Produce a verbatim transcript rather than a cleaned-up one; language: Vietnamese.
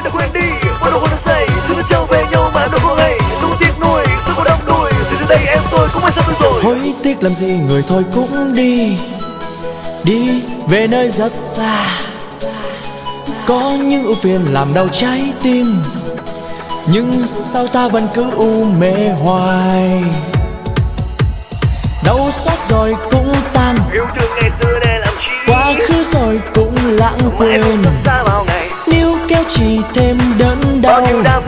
đã quên đi what I wanna say. Chúng ta trở về nhau mà đâu có hay. Tôi có tiếc nuối, tôi có đắm đuối. Thì từ đây em tôi cũng phải sắp tới rồi. Hối tiếc làm gì người thôi cũng đi, đi về nơi rất xa. Có những ưu phiền làm đau trái tim, nhưng sao ta vẫn cứ u mê hoài. Đau xót rồi cũng tan, Yêu thương ngày xưa để làm chi. quá khứ rồi cũng lãng Mãi quên. không xa bao ngày. Níu kéo chỉ thêm đớn Bao đau, nhiêu đam